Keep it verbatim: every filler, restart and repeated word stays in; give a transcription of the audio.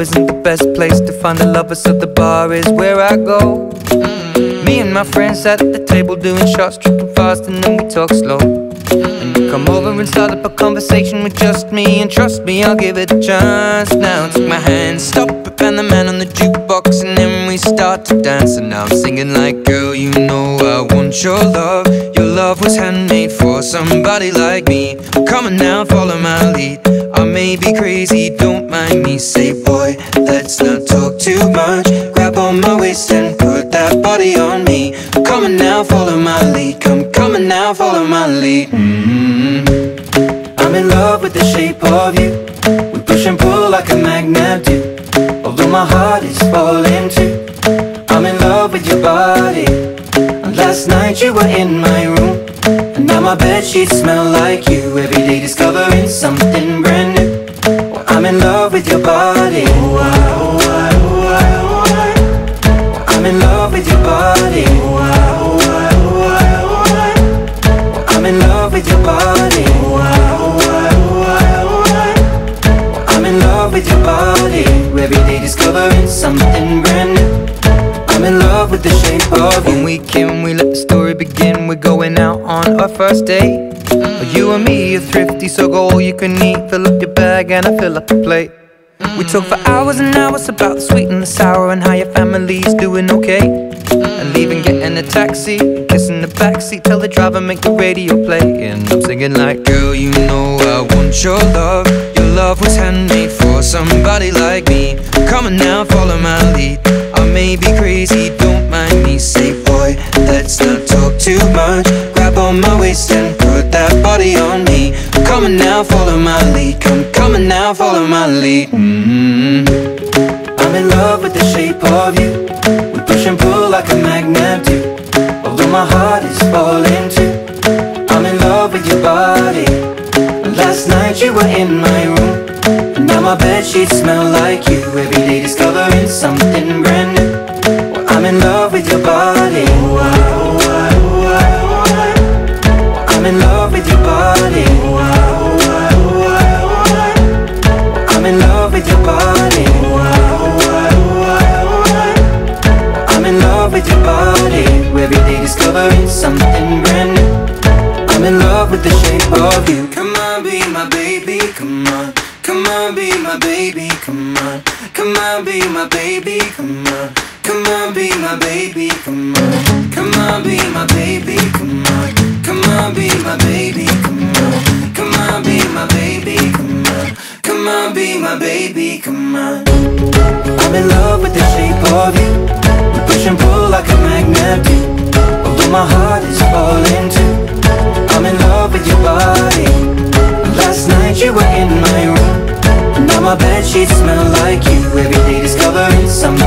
isn't the best place to find a lover, so the bar is where I go. mm. Me and my friends at the table doing shots, tripping fast, and then we talk slow. And you come over and start up a conversation with just me, and trust me, I'll give it a chance. Now take my hand, stop it, and the man on the jukebox, and then we start to dance. And now I'm singing like, girl, you know I want your love. Your love was handmade for somebody like me. Come on now, follow my lead. I may be crazy, don't mind me. Say, boy, let's not talk too much. Grab on my waist and put that body on me. Come on now, follow my lead. Come, come on now, follow my lead. mm-hmm. I'm in love with the shape of you. We push and pull like a magnet do. Although my heart is falling too, I'm in love with your body. And last night you were in my room, and now my bedsheets smell like you. Every day discovering something brand new. Well, I'm in love with your body. Oh, I, oh, I, oh, I, oh, I. Well, I'm in love with your body. Oh, I, oh, I, oh, I, oh, I. Well, I'm in love with your body. Oh, I, oh, I, oh, I, oh, I. Well, I'm in love with your body. Every day discovering something brand new. I'm in love with the shape of you. When we came, we let the story begin. We're going out on our first date. mm. You and me are thrifty, so go all you can eat. Fill up your bag and I fill up the plate. mm. We talk for hours and hours about the sweet and the sour, and how your family's doing okay. mm. And leaving, getting a taxi, kissing the backseat, tell the driver make the radio play. And I'm singing like, girl, you know I want your love. Your love was handmade for somebody like me. Come on now, follow my lead. I may be crazy, don't mind me. Say, boy, let's not talk too much. Grab on my waist and put that body on me. Come on now, follow my lead. Come, come on now, follow my lead. mm-hmm. I'm in love with the shape of you. We push and pull like a magnet do. Although my heart is falling too, I'm in love with your body. Last night you were in my room, and now my bedsheets smell like you. Every day discovering something brand new. Well, I'm in love with your body. Oh, I, oh, I, oh, I, oh, I. Well, I'm in love with your body. Oh, I, oh, I, oh, I, oh, I. Well, I'm in love with your body. Oh, I, oh, I, oh, I, oh, I. Well, I'm in love with your body. Every day discovering something brand new. I'm in love with the shape of you. Come on, be my baby, come on. Come on, be my baby, come on. Come on, be my baby, come on. Come on, be my baby, come on. Come on, be my baby, come on. Come on, be my baby, come on. Come on, be my baby, come on. Come on, be my baby, come on. I'm in love with the shape of you. We push and pull like a magnet do. Although my heart is falling too, I'm in love with your body. Last night you were in my room, and now my bedsheets smell like you. Every day discovering something